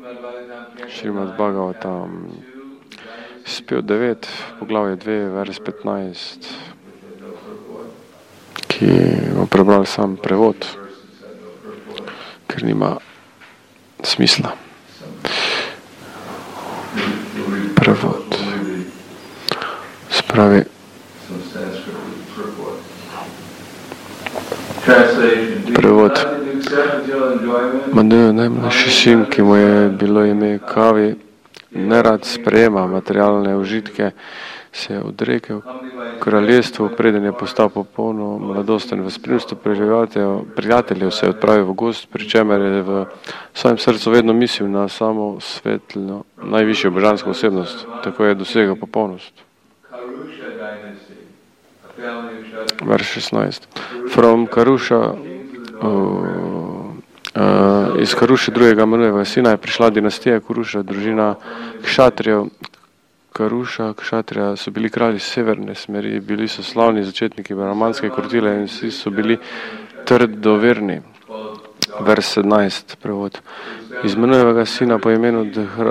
Šrimad Bhagavatam, spel 9, poglavje 2, vers 15, ki bo prebral sam prevod, ker nima smisla. Prevod. Spravi. Prevod. Manduja, najmlajši sin, ki mu je bilo ime Kavi, nerad sprejema materialne užitke, se je odrekel kraljestvu, preden je postal popolno mladosten. V spremstvu prijateljev se je odpravil v gozd, pri čemer je v svojem srcu vedno mislil na samo svetlno, najvišjo božansko osebnost. Tako je dosegel popolnost. Vers 16. From Karusha, iz Karuše drugega Manujevega sina je prišla dinastija Kuruša, družina Kšatrijev. Karuša, Kšatrija so bili kralji severne smeri, bili so slavni začetniki brahmanske krotile in vsi so bili trdoverni. Vers 17, prevod. Iz Manujevega sina po imenu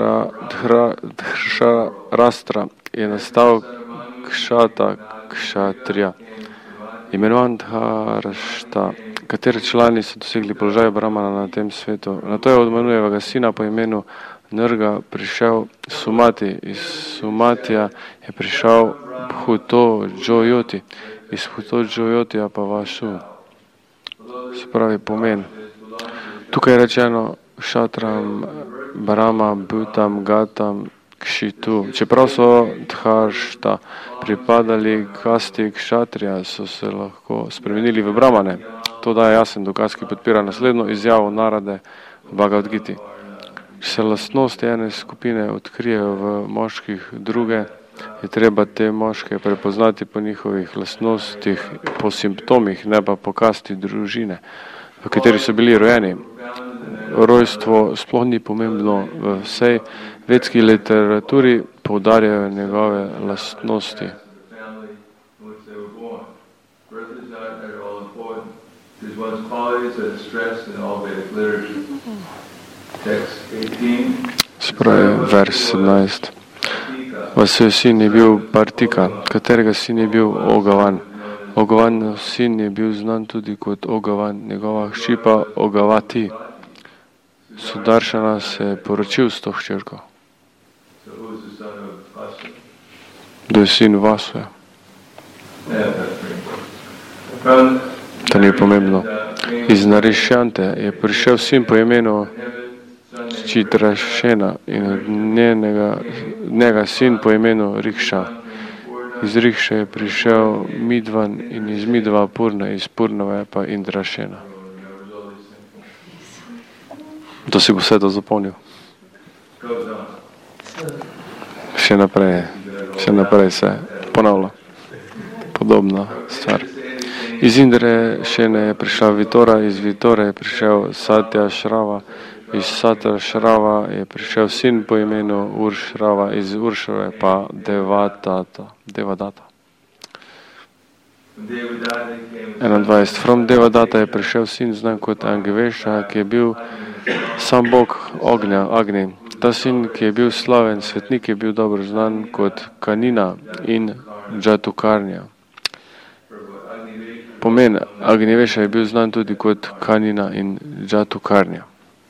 Dhršarastra je nastal Kšatrija, imenovan Dharashta, kateri člani so dosegli položaj brahmana na tem svetu. Na to je od Manujevega sina po imenu Nrga prišel Sumati, iz Sumatija je prišel Bhuto Džojoti, iz Bhuto Džojotija pa Vasu. Se pravi pomen. Tukaj je rečeno Kšatram, Brahma, Bhutam, Gatam, Kšitu. Čeprav so Dharšta pripadali kasti Kšatrija, so se lahko spremenili v Brahmane. To daje jasen dokaz, ki podpira naslednjo izjavo Narade v Bhagavad Giti. Če se lastnosti ene skupine odkrijejo v moških druge, je treba te moške prepoznati po njihovih lastnostih, po simptomih, ne pa po kasti družine, v kateri so bili rojeni. Rojstvo sploh ni pomembno, v vsej vedski literaturi poudarjajo njegove lastnosti. Spravi vers 17. Vasjo sin je bil Partika, katerega sin je bil Ogavan. Ogavan sin je bil znan tudi kot Ogavan, njegova hči pa Ogavati. Sudaršana se je poročil s to hčerko. Kdo je sin Vasuja? To ni pomembno. Iz Narišjante je prišel sin po imenu Čitrašena in od njega sin po imenu Rikša. Iz Rikše je prišel Midvan in iz Midva Purna, iz Purnave pa Indrašena. To si bo vse to zapomnil. Še naprej se ponavlja. Podobna stvar. Iz Indrešene je prišla Vitora, iz Vitore je prišel Satya Šrava, iz Satya Šrava je prišel sin po imenu Uršrava, iz Uršrave pa Devadata. 21. From Devadata je prišel sin znan kot Angiveša, ki je bil sam bog ognja, Agni. Ta sin, ki je bil slaven svetnik, je bil dobro znan kot Kanina in Džatukarnja. Pomen Agniveša je bil znan tudi kot Kanina in Džatukarnja.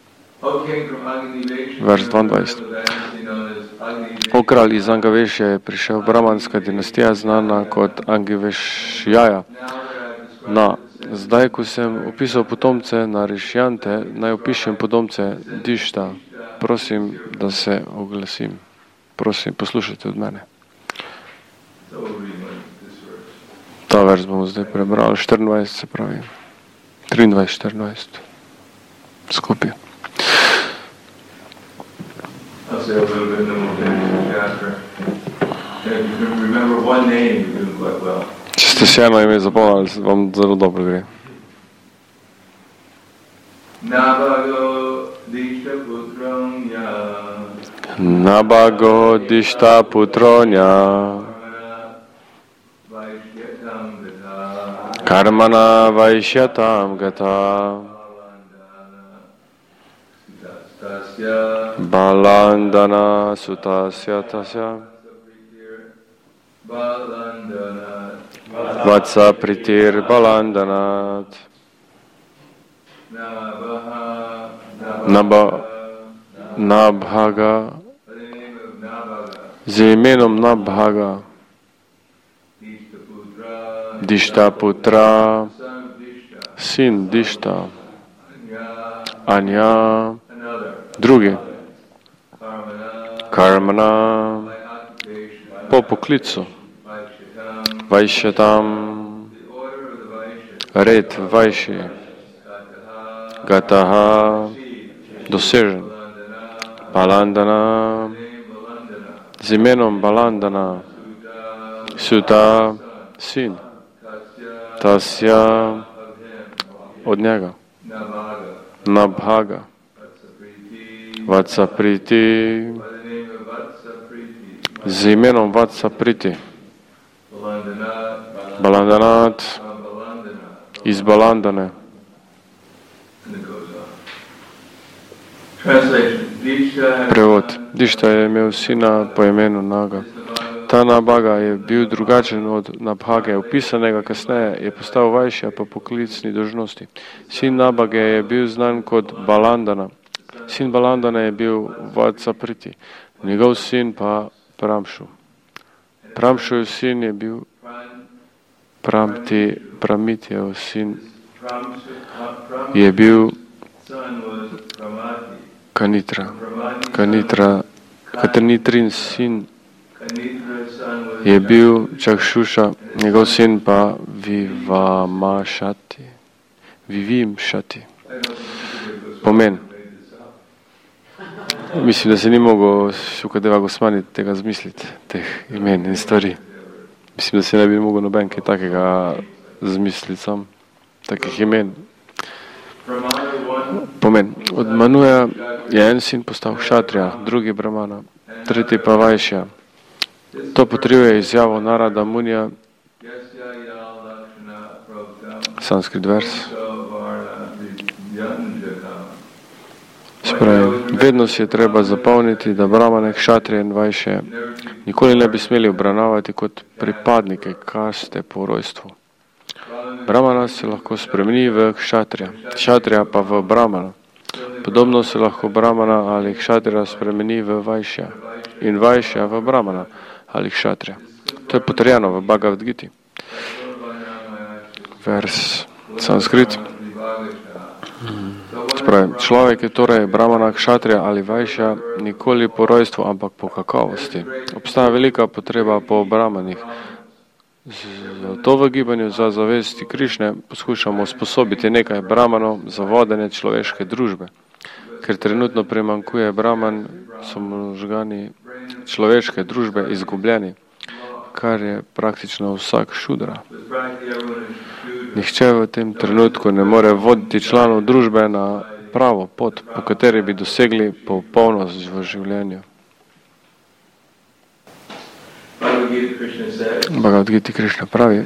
Vers 22. O kralj iz Angavešja je prišel brahmanska dinastija znana kot Angivešjaja. Zdaj, ko sem opisal potomce Narišjante, naj opišem potomce Dišta. Prosim, da se oglasim. Prosim, poslušajte od mene. Ta vers bomo zdaj prebrali, 24 se pravi. 23, 14. Skupaj. Če ste še eno ime zapomnili, vam zelo dobro gre. Nabago Dišta Putronja Karmana Vaishyatam Gata Balandana sutasya tasya Vatsa pritir balandanat Nabhaga z imenom Nabhaga Dishtaputra sin Dishta Anya drugi Karmana po poklicu Vaishyatam red Vaiši Gataha dosežen Balandana z imenom Balandana Suta sin Tasya od njega Nabhaga Vatsapriti z imenom Vatsapriti Balandanat iz Balandane. Prevod. Dišta je imel sina po imenu Naga. Ta Nabhaga je bil drugačen od Nabhage, opisanega kasneje, je postal Vajšja po poklicni dožnosti. Sin Nabhage je bil znan kot Balandana. Sin Balandana je bil Vatsapriti, njegov sin pa Pramšu. Pramšujev sin je bil Pramitjev sin je bil Kanitrin sin je bil Čakšuša, njegov sin pa Vivimšati. Pomen. Mislim, da se ni mogel Šukadeva Gosvami tega zmisliti, teh imen in stvari. Mislim, da se ne bi mogel noben kaj takega zmisliti sam, takih imen. Pomen. Od Manuja je en sin postal Kšatrija, drugi Brahmana, tretji pa Vajšja. To potrjuje izjavo Narada Munija, sanskrit vers. Spravi, vedno si je treba zapomniti, da Brahmane, Kšatrije in Vajše nikoli ne bi smeli obravnavati kot pripadnike kaste po rojstvu. Brahmana se lahko spremeni v Kšatrija, Kšatrija pa v Brahmana. Podobno se lahko Brahmana ali Kšatrija spremeni v Vajšja in Vajšja v Brahmana ali Kšatrija. To je potrjeno v Bhagavad Giti. Vers sanskrit. Spravi, človek je torej Brahmana, Kšatrija ali Vajšja nikoli po rojstvu, ampak po kakovosti. Obstaja velika potreba po Brahmanih. Zato v gibanju za zavesti Krišne poskušamo sposobiti nekaj Brahmanov za vodenje človeške družbe. Ker trenutno primanjkuje Brahman, so možgani človeške družbe izgubljeni, kar je praktično vsak šudra. Nihče v tem trenutku ne more voditi članov družbe na pravo pot, po kateri bi dosegli popolnost v življenju. Bhagavad Gita Krišna pravi,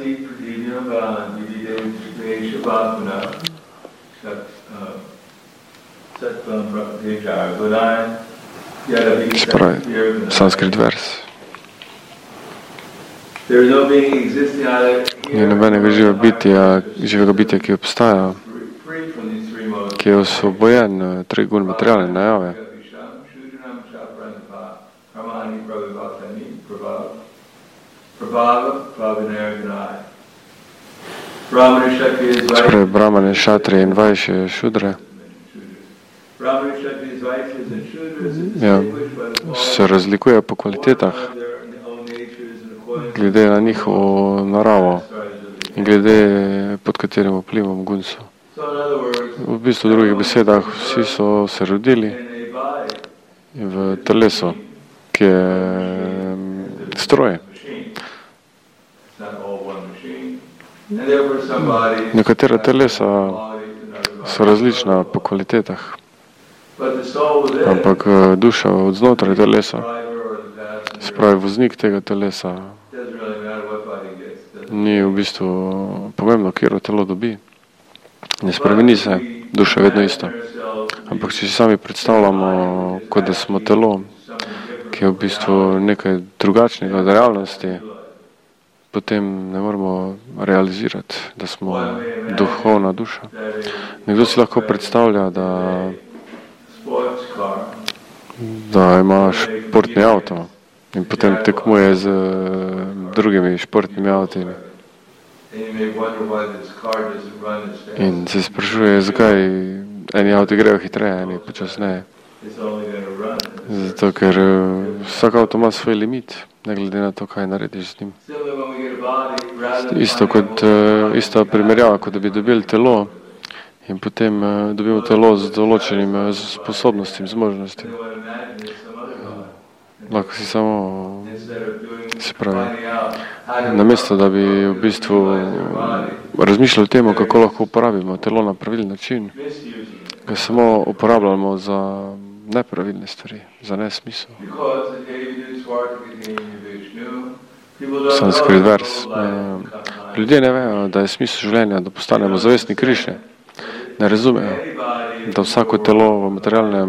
spravi, sanskrit vers. Ni nobenega živega bitja, ki obstaja, ki je osvobojen treh gun materialne najave. Spravi, Brahmane, Kšatrije in Vajše, Šudre. Ja, se razlikuje po kvalitetah, glede na njihovo naravo in glede pod katerim vplivom gun so. V bistvu, v drugih besedah, vsi so se rodili v telesu, ki je stroj. Nekatera telesa so različna po kvalitetah, ampak duša od znotraj telesa, spravi voznik tega telesa, ni v bistvu pomembno, kjer telo dobi. Ne spremeni se, duša je vedno ista. Ampak če si sami predstavljamo, kot da smo telo, ki je v bistvu nekaj drugačnega od realnosti, potem ne moremo realizirati, da smo duhovna duša. Nekdo si lahko predstavlja, da ima športni avto in potem tekmuje z drugimi športnimi avtimi. In se sprašuje, zakaj eni avti grejo hitreje, eni počasneje. Zato, ker vsak avto ima svoj limit, ne glede na to, kaj narediš z njim. Ista primerjava, kot da bi dobili telo in potem dobimo telo z določenim sposobnostim, zmožnostim. Lahko si samo, se pravi, namesto da bi v bistvu razmišljali o tem, kako lahko uporabimo telo na pravilen način, ga samo uporabljamo za nepravilne stvari, za nesmisel. Sanskrit vers. Ljudje ne vejo, da je smisel življenja, da postanemo zavestni Krišne. Ne razumejo, da vsako telo v materialnem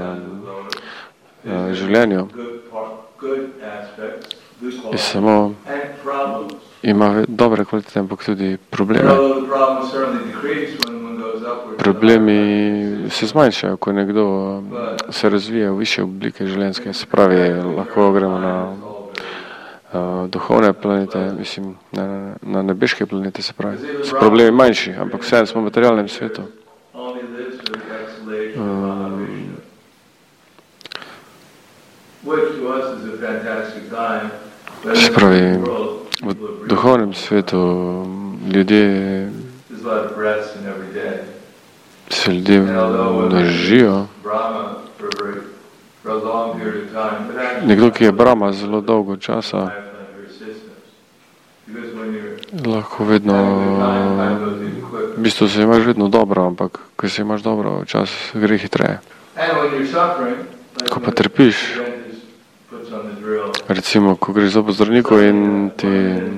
življenju je samo ima dobre kvalitete, ampak tudi probleme. Problemi se zmanjšajo, ko nekdo se razvije v višje oblike življenjske, se pravi, lahko gremo na duhovne planete, mislim, na nebeške planete, se pravi. So problemi manjši, ampak vseeno smo v materialnem svetu. Se pravi, v duhovnem svetu se ljudje množijo. Nekdo, ki je Brahma zelo dolgo časa, lahko vedno, v bistvu se imaš vedno dobro, ampak ko se imaš dobro, čas gre hitreje. Ko pa trpiš, recimo, ko greš zob zdravniku in ti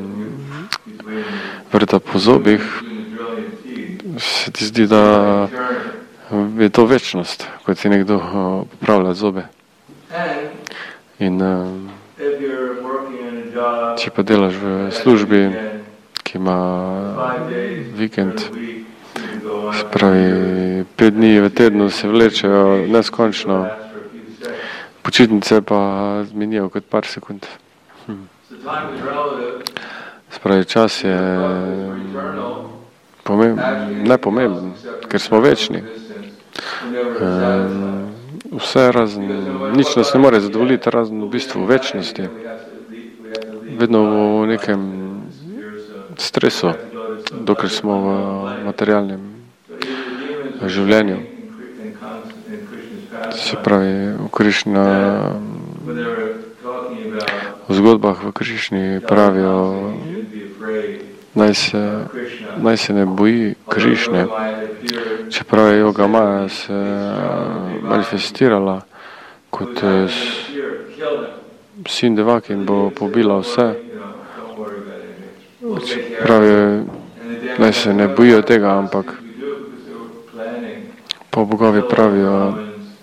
vrta po zobih, se ti zdi, da je to večnost, ko ti nekdo popravlja zobe. In če pa delaš v službi, ki ima vikend, se pravi 5 dni v tednu se vlečejo neskončno, počitnice pa minijo kot par sekund. Se pravi, čas je nepomemben, ker smo večni. Vse razen, nič nas ne more zadovoljiti, razen v bistvu večnosti. Vedno v nekem stresu, dokler smo v materialnem življenju. Se pravi, v zgodbah v Krišni pravijo, naj se ne boji Krišne, čeprav je Yoga Maja se manifestirala kot sin Devaki in bo pobila vse. Pravi, naj se ne bojijo tega, ampak pa bogovi pravijo,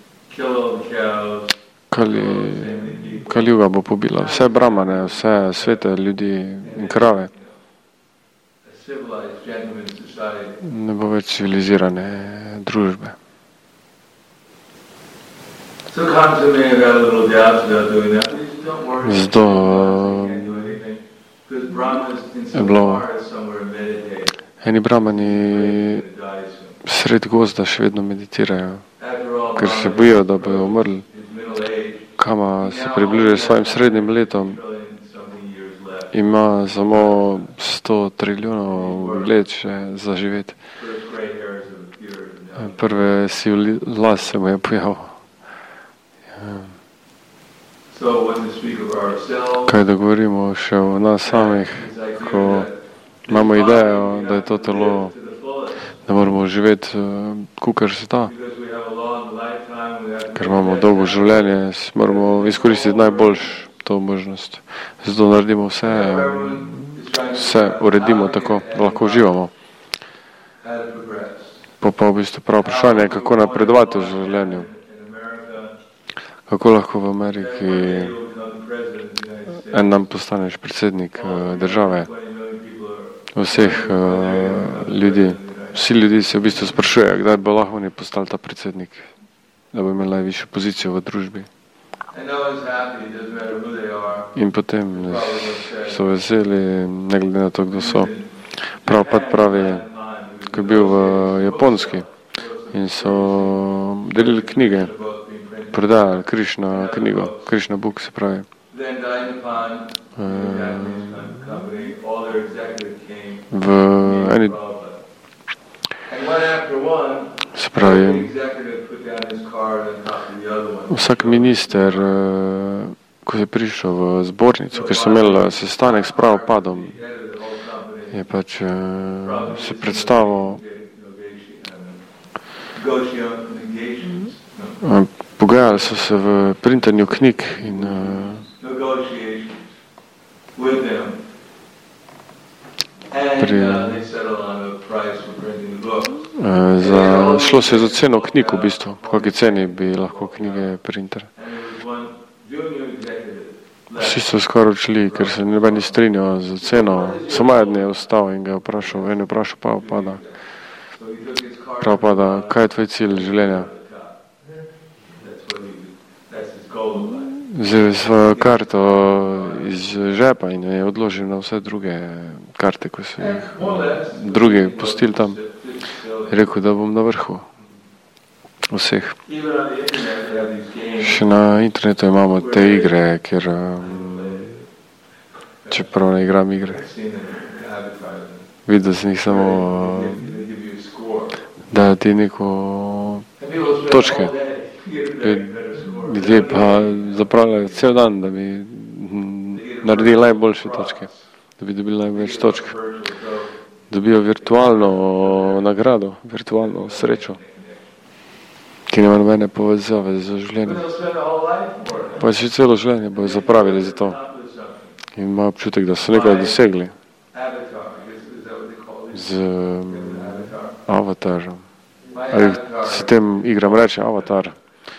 Kaljuga bo pobila vse brahmane, vse svete ljudi in krave. Ne bo več civilizirane družbe. Zato je bilo eni brahmani sred gozda še vedno meditirajo, ker se bojijo, da bojo umrli. Kama se približuje svojim srednjim letom, ima samo 100 trilijonov let še za živeti. Prve sivi las se mu je pojavil. Kaj da govorimo še o nas samih, ko imamo idejo, da je to telo, da moramo živeti, kakor se da. Ker imamo dolgo življenje, moramo izkoristiti najboljš to možnost. Zato naredimo vse uredimo tako, da lahko uživamo. Pa v bistvu prav vprašanje, kako napredovati v življenju. Kako lahko v Ameriki en dan postaneš predsednik države vseh ljudi. Vsi ljudi se v bistvu sprašujejo, kdaj bo lahko oni postali ta predsednik, da bo imel najvišjo pozicijo v družbi. In potem so veseli, ne glede na to, kdo so. Prabhupada pravi, ko je bil v Japonski in so delili knjige, prodajali Krišna knjigo, Krišna book se pravi. V eni, se pravi, vsak minister, ko je prišel v zbornico, ker so imeli sestanek s Prabhupadom, je pač se predstavil, pogajali so se v printanju knjig in šlo se je za ceno knjig v bistvu, po kakšni ceni bi lahko knjige printali. Vsi so skoraj odšli, ker se noben ni strinjal z ceno. Samo eden je ostal in ga je vprašal, Prabhupada, kaj je tvoj cilj življenja? Vzel je svojo karto iz žepa in je odložil na vse druge karte, ko so jih drugi pustili tam. Je rekel, da bom na vrhu vseh. Še na internetu imamo te igre, kjer čeprav ne igram igre. Videl sem jih samo, da ti neko točke. Ljudje pa zapravljajo cel dan, da bi naredili najboljše točke, da bi dobili največ točk. Dobijo virtualno nagrado, virtualno srečo, ki nima nobene povezave z življenjem. Pa še celo življenje bojo zapravili za to. In imajo občutek, da so nekaj dosegli z avatarom. Ali se tem igram reče avatar.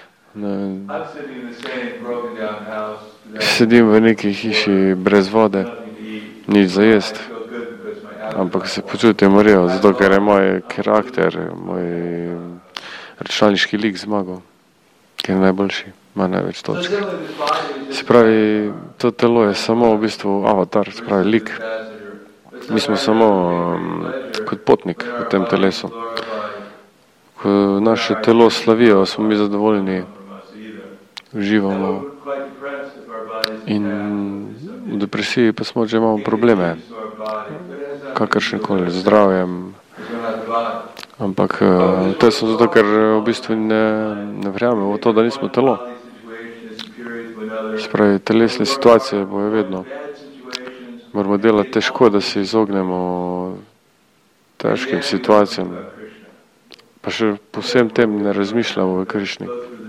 Sedim v neki hiši brez vode, nič za jest, ampak se počutim rejo, zato ker je moj karakter, moj računalniški lik zmagal, ker je najboljši, ima največ točk. Se pravi, to telo je samo v bistvu avatar, se pravi lik. Mi smo samo kot potnik v tem telesu. Ko naše telo slavijo, smo mi zadovoljni, uživamo. In v depresiji pa smo, že imamo probleme, kakršnekoli, z zdravjem. Ampak to je zato, ker v bistvu ne verjamemo v to, da nismo telo. Se pravi, telesne situacije bojo vedno. Moramo delati težko, da se izognemo težkim situacijam. Pa še po vsem tem ne razmišljamo v Krišni.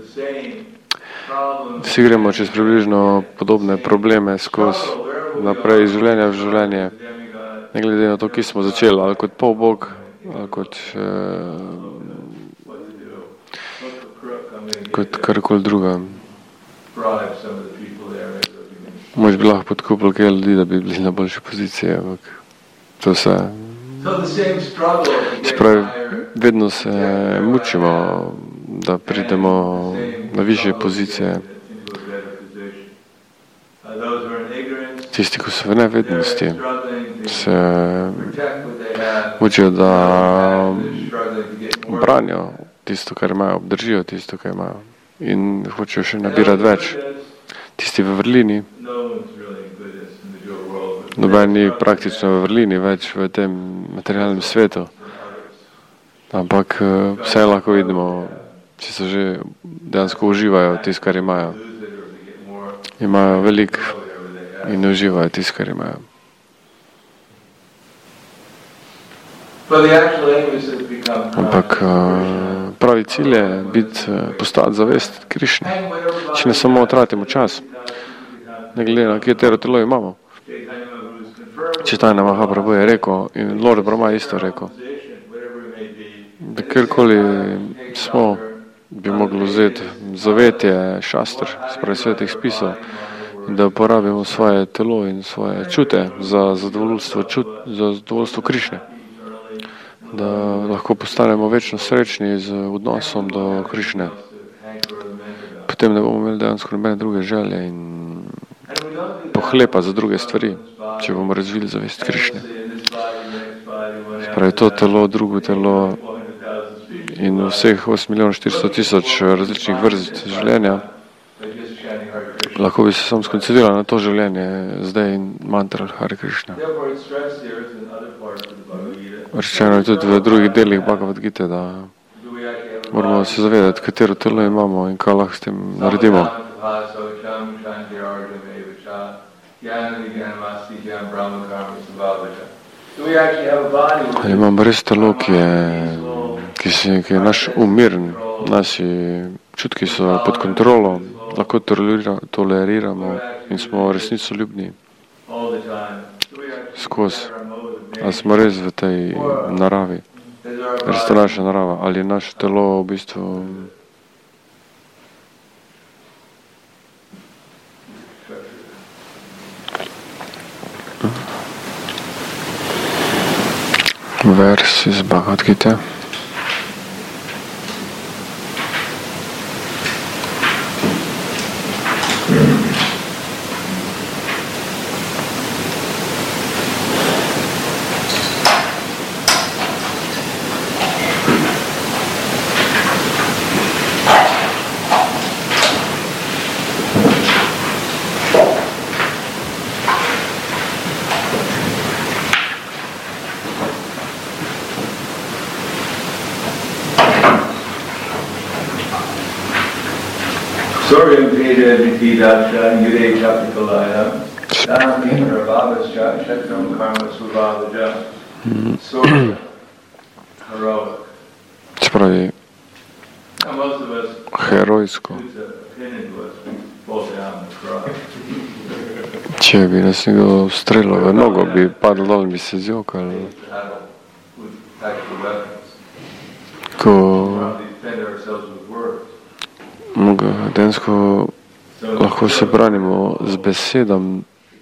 Vsi gremo čez približno podobne probleme skozi naprej iz življenja v življenje, ne glede na to, ki smo začeli, ali kot polbog, ali kot karkoli druga. Mož bi lahko podkupil kaj ljudi, da bi bili na boljši poziciji, ampak to vse. Se pravi, vedno se mučimo, da pridemo na višje pozicije. Tisti, ko so v nevednosti, se mučijo, da branijo tisto, kar imajo, obdržijo tisto, kar imajo in hočejo še nabirati več. Tisti v vrlini, noben ni praktično v vrlini več v tem materialnem svetu, ampak vse lahko vidimo, če so že dejansko uživajo tisto, kar imajo. Imajo veliko in uživajo tisto, kar imajo. Ampak pravi cilj je postati zavest Krišne. Če ne samo tratimo čas, ne glede na katero telo imamo. Chaitanya Mahaprabhu je rekel in Lord Brahma isto rekel. da kjerkoli smo, bi mogli vzeti zavetje, šastr, spravi svetih spisov, da uporabimo svoje telo in svoje čute za zadovoljstvo Krišne. Da lahko postanemo večno srečni z odnosom do Krišne. Potem ne bomo imeli dejansko nobene druge želje in pohlepa za druge stvari, če bomo razvili zavest Krišne. Spravi to telo, drugo telo in vseh 8.400.000 različnih vrst življenja, lahko bi se sam skoncentriral na to življenje zdaj in mantra Hare Krišna. Rečeno je tudi v drugih delih Bhagavad Gite, da moramo se zavedati, katero telo imamo in kaj lahko s tem naredimo. Ali imamo res telo, ki je naš umiren, naši čutki so pod kontrolo, lahko toleriramo in smo resnicoljubni skozi. Ali smo res v tej naravi, res to naša narava, ali je naše telo v bistvu vers iz Bhagavad Gite. Spravi herojsko. Če bi nas nekdo streljal v nogo, bi padl dol in bi se zjokali. Ko densko lahko se branimo z besedami.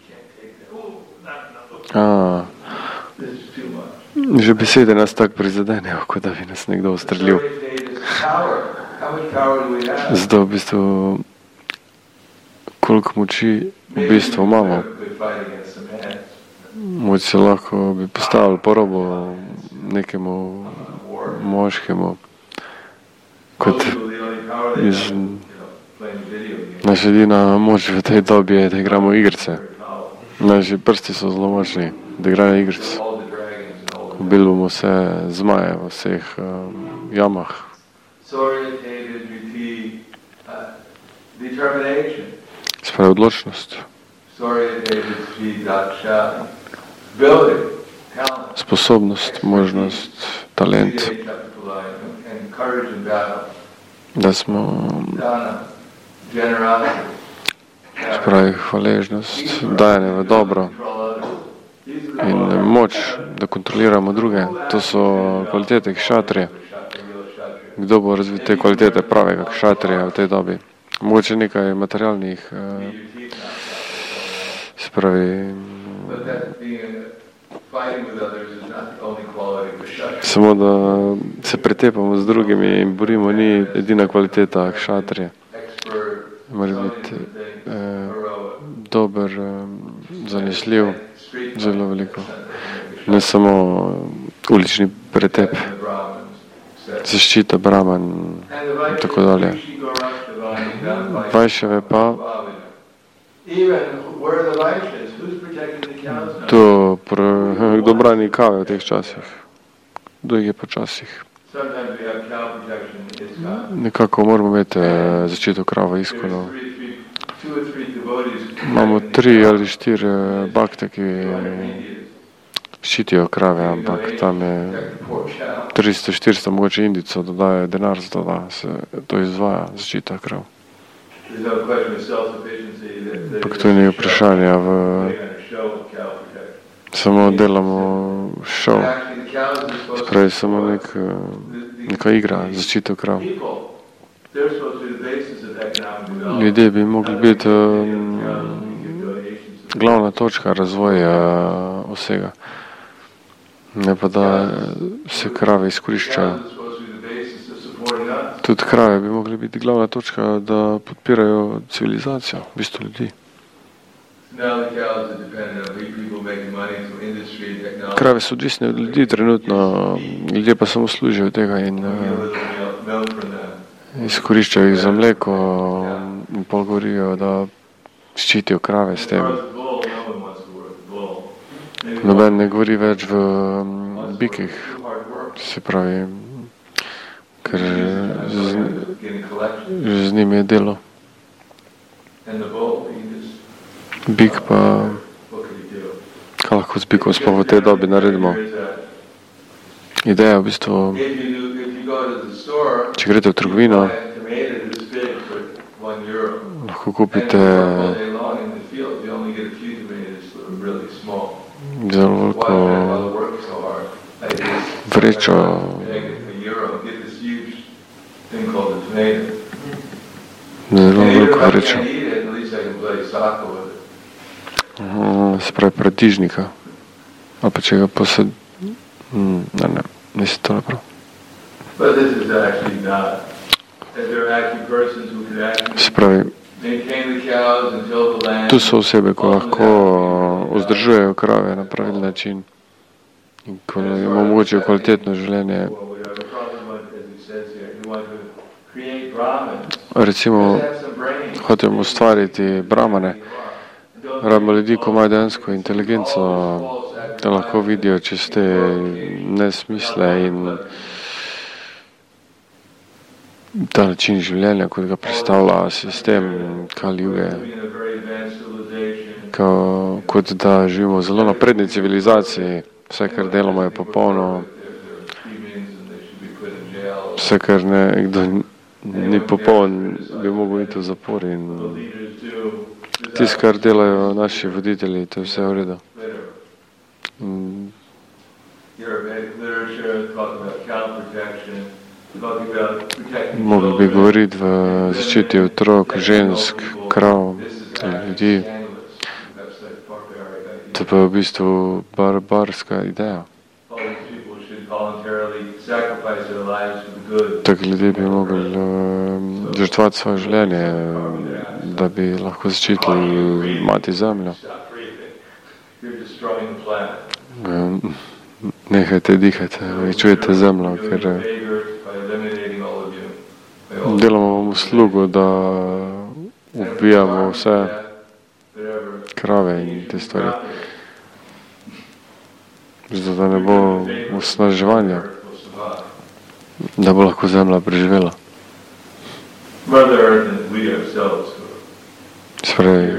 Že besede nas tako prizadenejo, kot da bi nas nekdo ustrelil. Zato v bistvu, koliko moči v bistvu imamo. Moč se lahko bi postavili po robu nekemu moškemu, kot naša edina moč v tej dobi je, da igramo igrice. Naši prsti so zelo močni, da igrajo igrice. Ubili bomo vse zmaje v vseh jamah. Spravi odločnost. Sposobnost, možnost, talent. Da smo spravi hvaležnost, dajanje v dobro in moč, da kontroliramo druge. To so kvalitete kšatrije. Kdo bo razvil te kvalitete pravega kšatrija v tej dobi? Mogoče nekaj materialnih, spravi samo da se pretepamo z drugimi in borimo, ni edina kvaliteta kšatrije. Mora biti dober, zanesljiv, zelo veliko. Ne samo ulični pretep, zaščita Brahman in tako dalje. Vajšave pa to, kdo brani kave v teh časih? Kdo jih je počasih? Nekako moramo imeti zaščito krava iskolov. Imamo 3 ali 4 bakte, ki ščitijo krave, ampak tam je 300-400 mogoče Indicov, da daje denar za to, da se to izvaja, zaščita krav. Ampak to je nekaj vprašanja samo delamo šov. Spravi samo nek neka igra, zaščito krav. Ljudje bi mogli biti glavna točka razvoja vsega. Ne pa da se krave izkoriščajo. Tudi krave bi mogli biti glavna točka, da podpirajo civilizacijo, v bistvu ljudi. Krave so odvisne od ljudi trenutno, ljudje pa samo služijo tega in izkoriščajo jih za mleko in pol govorijo, da ščitijo krave s tem. Noben ne govori več v bikih, se pravi, ker z njim je delo. Bik pa, kaj lahko z bikom sploh v tej dobi naredimo? Ideja v bistvu, če greste v trgovino, lahko kupite zelo veliko vrečo, zelo veliko vrečo. Se pravi pratižnika. Ali pa če ga posed... mislim to naprav. Se pravi, tu so osebe, ko lahko vzdržujejo krave na pravilni način in ko jim omogočijo kvalitetno življenje. Recimo, hočemo ustvariti brahmane, rabimo ljudi, ko imajo dejansko inteligenco, da lahko vidijo čez te nesmisle in ta način življenja, kot ga predstavlja sistem Kali Juge, kot da živimo v zelo napredni civilizaciji, vse, kar delamo, je popolno, vse, kar nekdo ni popoln, bi mogel iti v zapor in tisto, kar delajo naši voditelji, to je vse v redu. Mogli bi govoriti v zaščiti otrok, žensk, krav, ljudi. To pa je v bistvu barbarska ideja. Tako ljudje bi mogli žrtvati svoje življenje, da bi lahko zaščitili mati zemljo. Nehajte dihati, čujete zemljo, ker delamo vam uslugo, da ubijamo vse krave in te stvari. Zato da ne bo osnaževanja, da bo lahko zemlja preživela. Spravi,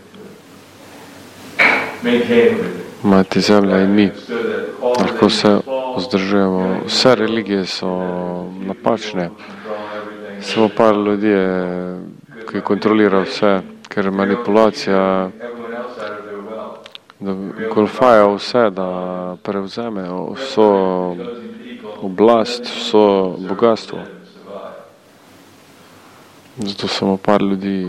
mati zemlja in mi lahko vse vzdržujemo. Vse religije so napačne. Samo par ljudi je, ki kontrolira vse, ker manipulacija, da golfaja vse, da prevzeme vso oblast, vso bogatstvo. Zato samo par ljudi,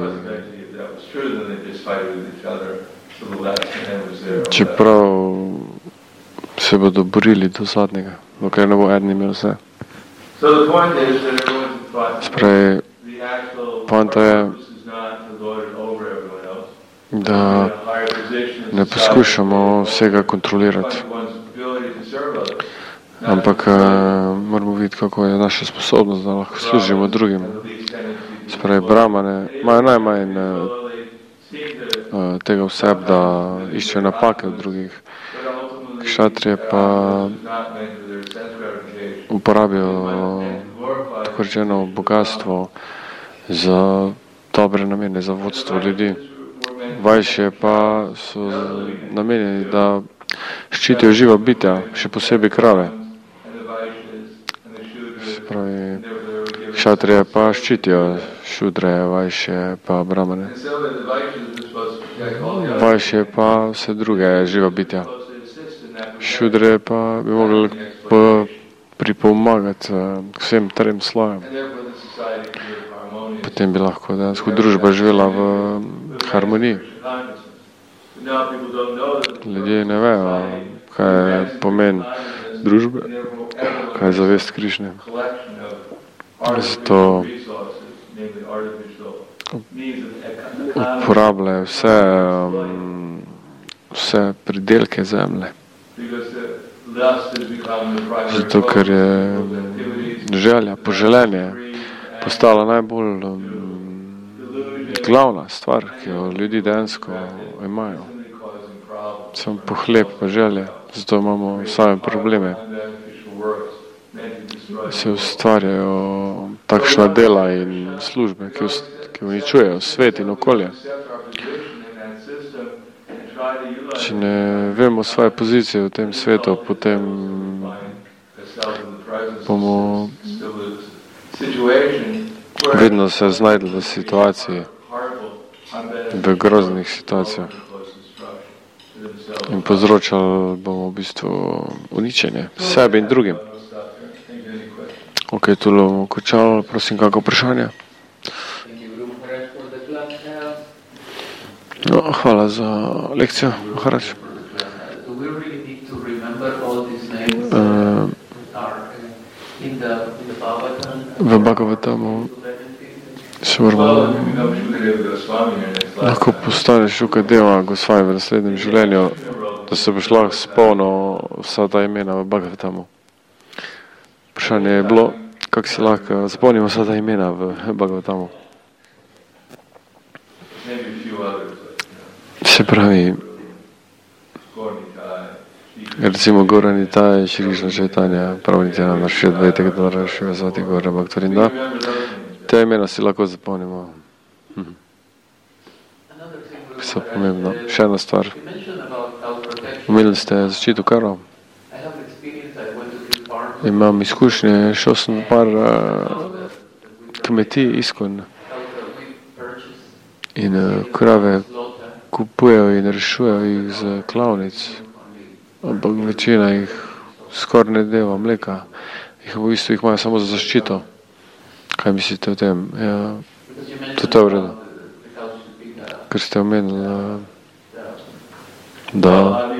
čeprav se bodo borili do zadnjega, dokaj ne bo eden imel vse. Spravi, poanta je, da ne poskušamo vsega kontrolirati, ampak moramo videti, kako je naša sposobnost, da lahko služimo drugim. Spravi, brahmane imajo najmanj tega vseb, da iščejo napake v drugih. Kšatrije pa uporabijo tako rečeno bogatstvo za dobre namene, za vodstvo ljudi. Vajšje pa so namenjeni, da ščitijo živa bitja, še posebej krave. Se pravi, kšatrije pa ščitijo šudre, vajšje pa brahmane. Vajšje pa vse druge živa bitja. Šudre pa bi mogli pripomagati k vsem trem slojem. Potem bi lahko dejansko družba živela v harmoniji. Ljudje ne vejo, kaj je pomen družbe, kaj je zavest Krišne. Zato uporabljajo vse pridelke zemlje. Zato, ker je želja, poželenje postala najbolj glavna stvar, ki jo ljudi dejansko imajo. Samo pohlep pa želje, zato imamo same probleme. Se ustvarjajo takšna dela in službe, ki uničujejo svet in okolje. Če ne vemo svoje pozicije v tem svetu, potem bomo vedno se znajdli v situaciji, v groznih situacijah. In povzročali bomo v bistvu uničenje sebi in drugim. Ok, tule bomo končali, prosim, kako vprašanje? No, hvala za lekcijo, Maharač. V Bhagavatamu se moramo lahko postaneš Šukadeva Gosvami v naslednjem življenju, da se boš lahko spomnil vsa ta imena v Bhagavatamu. Vprašanje je bilo, kako si lahko spomnimo vsa ta imena v Bhagavatamu. Se pravi, recimo Goranitaj, Šri Krišna Čaitanja, Pravnityananda, Šri Advaita Gadadhara, Šri Vasati Gaura Bhaktavinda. Te imena si lahko zapomnimo. So pomembno. Še ena stvar. Omenili ste zaščito karma. Imam izkušnje, šel sem v par kmetij Iskon in krave kupujejo in rešujejo jih z klavnic, ampak večina jih skoraj ne deva mleka. V bistvu jih imajo samo za zaščito. Kaj mislite o tem? Ja, to je v redu. Ker ste omenili, da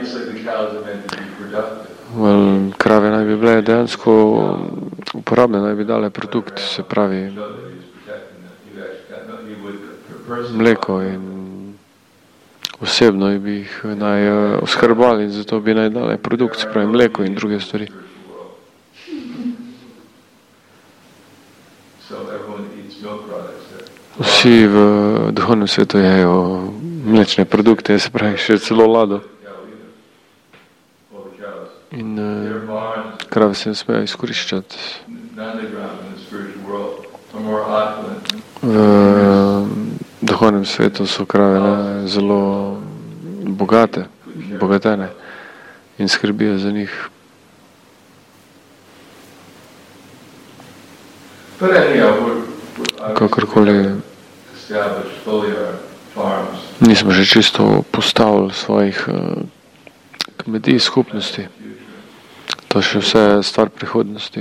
krave naj bi bile dejansko uporabne, naj bi dale produkt, se pravi mleko, in osebno bi jih naj oskrbali in zato bi naj dale produkt, se pravi mleko in druge stvari. Vsi v duhovnem svetu jejo mlečne produkte, se pravi še celo lado. In krave se ne smejo izkoriščati. V duhovnem svetu so krave zelo bogatene in skrbijo za njih. Kakorkoli nismo še čisto postavili svojih kmetij, skupnosti. To še vse je stvar prihodnosti.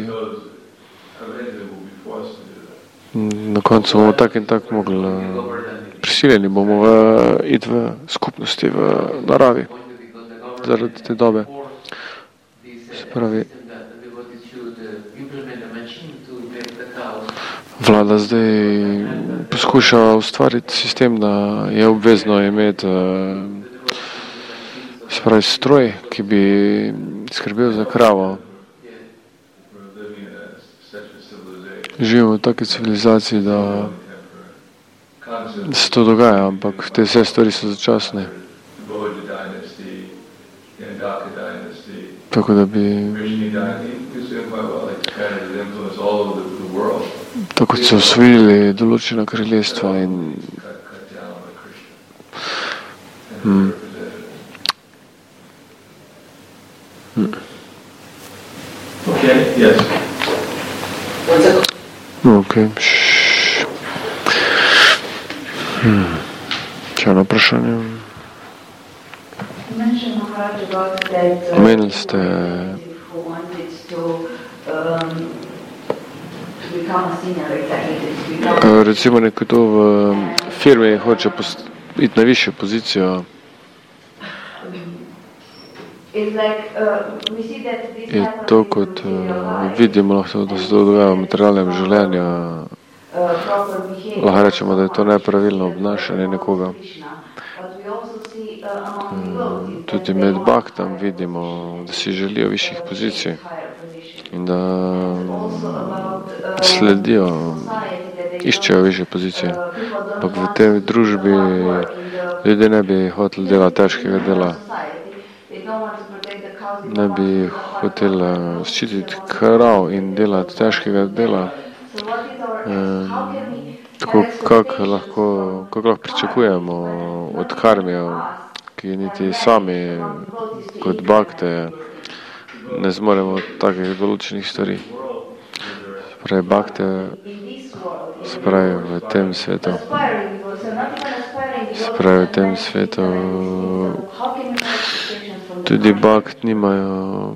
Na koncu bomo tak in tak mogli, prisiljeni bomo iti v skupnosti, v naravi, zaradi te dobe. Se pravi, vlada zdaj poskuša ustvariti sistem, da je obvezno imeti se pravi stroj, ki bi skrbel za kravo. Živimo v taki civilizaciji, da se to dogaja, ampak te vse stvari so začasne. Tako da bi tako so osvojili določena kraljestva in Okay. Še eno vprašanje. Omenili ste Recimo nekdo v firmi hoče iti na višjo pozicijo. Je to, kot vidimo, lahko, da se to dogaja v materialnem življenju. Lahko rečemo, da je to nepravilno obnašanje nekoga. Tudi med baktam vidimo, da si želijo višjih pozicij in da sledijo, iščejo višje pozicije. Ampak v tej družbi ljudje ne bi hoteli delati težkega dela. Ne bi hoteli ščititi krav in delati težkega dela. Tako kako lahko pričakujemo od karmijev, ki niti sami kot bakte ne zmoremo takih določenih stvari. Spravi bakte, spravi v tem svetu. Spravi v tem svetu. Tudi bakt nimajo.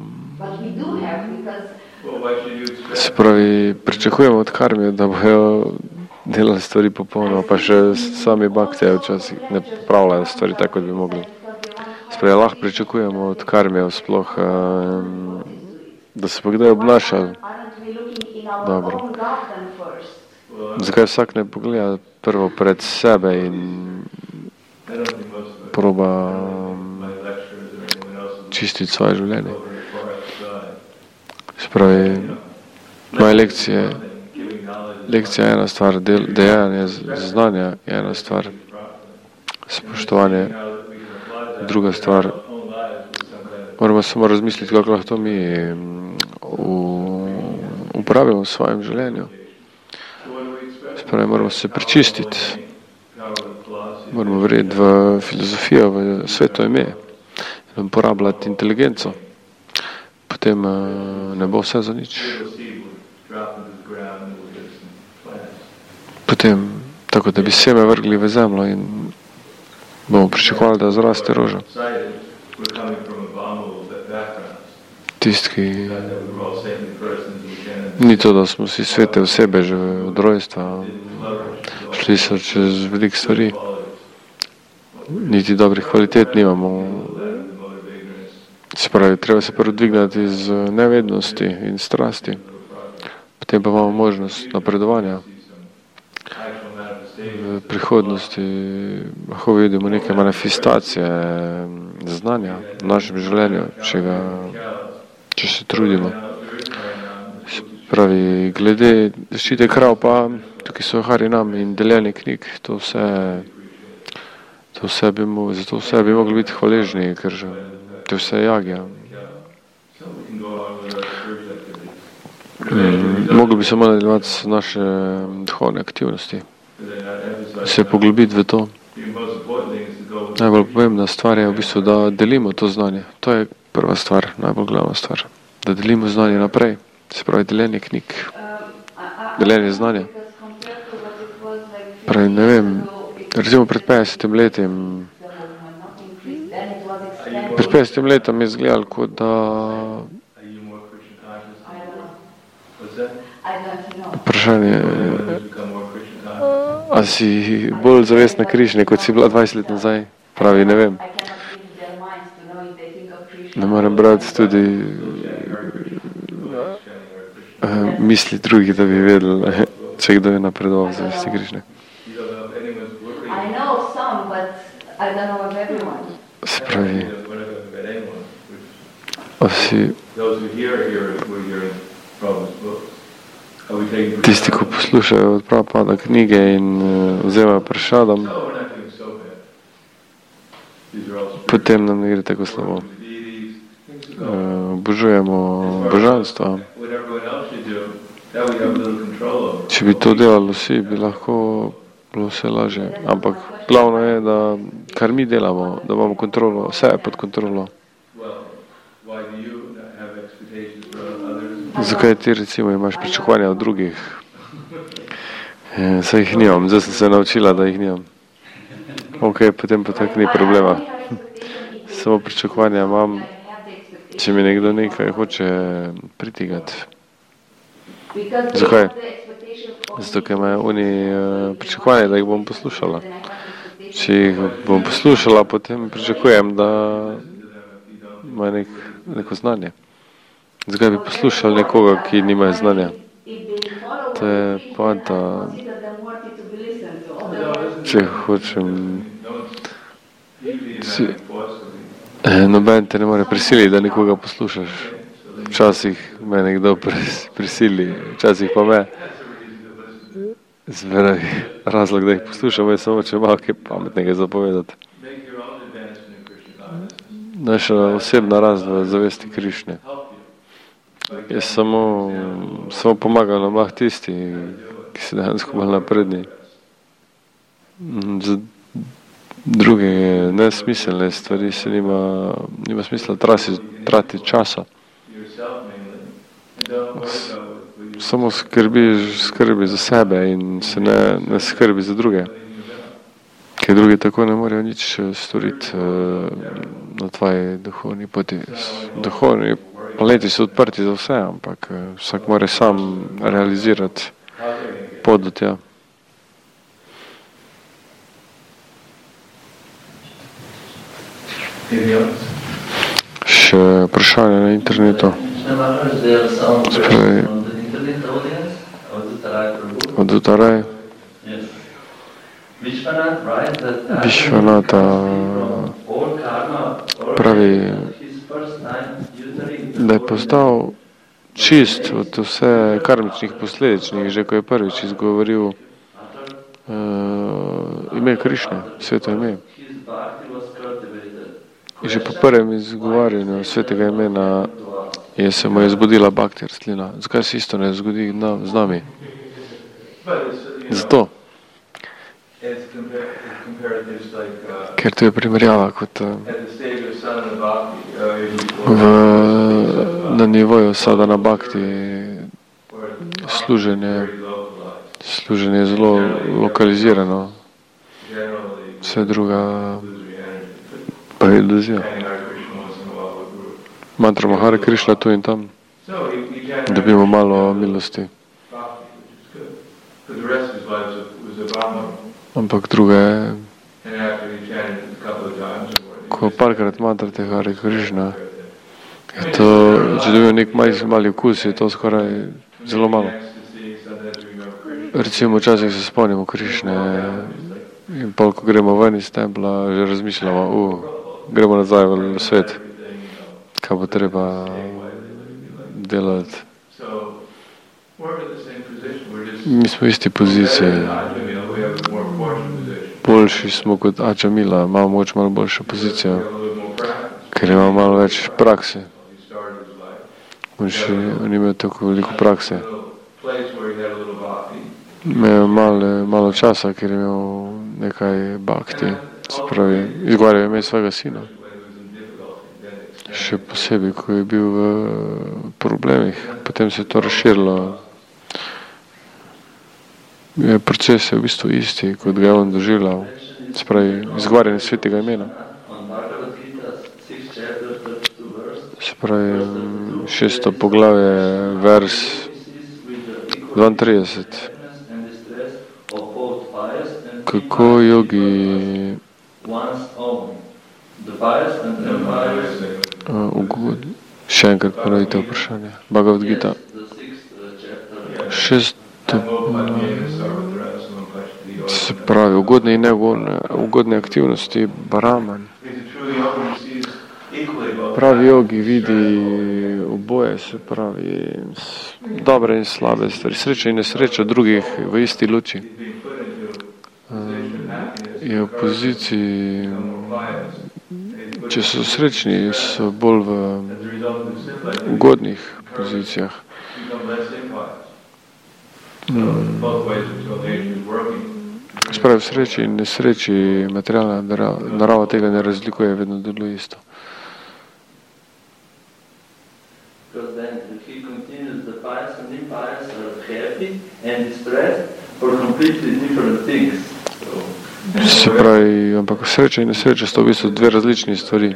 Spravi, pričakujemo od karmijev, da bojo delali stvari popolno, pa še sami bakte včasih ne popravljajo stvari tako, kot bi mogli. Spravi, lahko pričakujemo od karmijev sploh, da se pa kdaj obnašajo dobro. Zakaj vsak ne pogleda prvo pred sebe in proba čistiti svoje življenje? Spravi, moje lekcija je ena stvar, dejanje znanja je ena stvar, spoštovanje druga stvar. Moramo samo razmisliti, kako lahko to mi upravimo v svojem življenju. Spravi, moramo se prečistiti. Moramo verjeti v filozofijo, v sveto ime in uporabljati inteligenco. Potem ne bo vse za nič. Potem, tako da bi seme vrgli v zemljo in bomo pričakovali, da zraste roža. Tisti, ki ni to, da smo si svete osebe že od rojstva, šli so čez veliko stvari, niti dobrih kvalitet nimamo. Se pravi, treba se prvo dvignati iz nevednosti in strasti, potem pa imamo možnost napredovanja. V prihodnosti lahko vidimo neke manifestacije znanja v našem življenju, če se trudimo. Pravi, glede zaščite krav pa, tukaj so Harinam in deljenje knjig, zato vse bi mogli biti hvaležni, ker to je vse jagja. Mogli bi samo nadaljevati naše duhovne aktivnosti, se poglobiti v to. Najbolj pomembna stvar je v bistvu, da delimo to znanje. To je prva stvar, najbolj glavna stvar. Da delimo znanje naprej. Se pravi, deljenje knjig, deljenje znanja. Pravi, ne vem, recimo pred 50 letom, pred 50 letom je izgledalo, kot da vprašanje, a si bolj zavestna Krišne, kot si bila 20 let nazaj? Pravi, ne vem. Ne morem brati tudi misli drugih, da bi vedel, če kdo je napredoval v zavesti Krišne. Se pravi, tisti, ko poslušajo od Prabhupada knjige in vzemajo prašadam, potem nam ne gre tako slabo. Obožujemo božanstva. Če bi to delali vsi, bi lahko bilo vse lažje. Ampak glavno je, da kar mi delamo, da imamo kontrolo, vse je pod kontrolo. Zakaj ti recimo imaš pričakovanja od drugih? Saj jih nimam, zdaj sem se naučila, da jih nimam. Ok, potem pa tako ni problema. Samo pričakovanja imam, če mi nekdo nekaj hoče pritigati. Zakaj? Zato, ker imajo oni pričakovanje, da jih bom poslušala. Če jih bom poslušala, potem pričakujem, da ima neko znanje. Zakaj bi poslušali nekoga, ki nima znanja? To je poanta. Če hočem... Noben te ne more prisiliti, da nekoga poslušaš. Včasih me nekdo prisili, včasih pa me. Zmeraj razlog, da jih poslušamo, je samo, če malo kaj pametnega zapovedati. Naša osebna rast v zavesti Krišne je samo pomagalo mah tisti, ki se dejansko bolj napredni. Za druge nesmiselne stvari se nima smisla trati časa. Samo skrbi za sebe in se ne skrbi za druge. Ker drugi tako ne morejo nič storiti na tvoji duhovni poti. Duhovni planeti so odprti za vse, ampak vsak mora sam realizirati pot do tja. Še vprašanje na internetu. Spravi, od Utaraj. Višvanata pravi, da je postal čist od vse karmičnih posledičnih, že ko je prvič izgovoril ime Krišne, sveto ime. In že po prvem izgovarjanju svetega imena se mu je zbudila bhakti rastlina. Zakaj se isto ne zgodi z nami? Zato. Ker to je primerjava kot na nivoju sadhana bhakti služenje je zelo lokalizirano. Vse druga pa je iluzija. Mantra Hare Krišna tu in tam. Dobimo malo milosti. Ampak druga je, ko parkrat mantrate Hare Krišna, je to, če dobijo nek mali okus, je to skoraj zelo malo. Recimo, včasih se spomnimo Krišne in pol, ko gremo ven iz templa, že razmišljamo, gremo nazaj v svet, kaj bo treba delati. Mi smo v isti poziciji. Boljši smo kot Ača Mila, imamo moč malo boljšo pozicijo, ker imamo malo več prakse. On ima tako veliko prakse. Imel malo časa, ker je imel nekaj bhakti, se pravi, izgovarjal ime svojega sina. Še posebej, ko je bil v problemih, potem se je to razširilo. Proces je v bistvu isti, kot ga je on doživljal, se pravi, izgovarjanje svetega imena. Se pravi, 6. poglavje, vers 32. Kako jogi še enkrat ponovite vprašanje. Bhagavad Gita. 6. Se pravi, ugodne in neugodne aktivnosti Brahman. Pravi jogi vidi oboje, se pravi, dobre in slabe stvari, sreča in nesreča drugih v isti luči. Je v poziciji, če so srečni, so bolj v ugodnih pozicijah. Spravi, v sreči in nesreči materialna narava tega ne razlikuje, vedno deluje isto. Se pravi, ampak sreča in nesreča sta v bistvu dve različni stvari.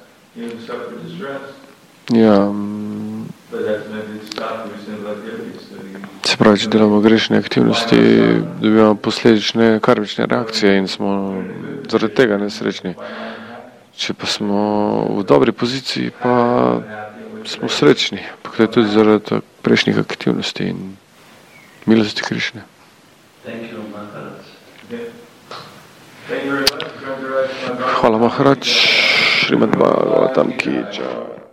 Ja, pravi, če delamo grešne aktivnosti, dobivamo posledične karmične reakcije in smo zaradi tega nesrečni. Če pa smo v dobri poziciji, pa smo srečni, pa to je tudi zaradi prejšnjih aktivnosti in milosti Krišne. Hvala Maharaj, Šrimad Bhagavatam ki jai.